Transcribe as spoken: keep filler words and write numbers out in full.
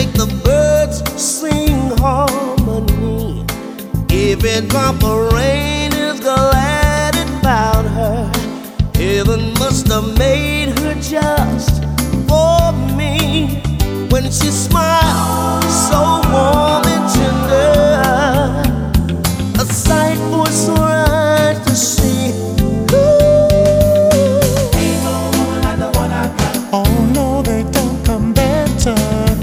make the birds sing harmony. Every drop of rain is glad it found her. Heaven must have made her just for me. When she smiles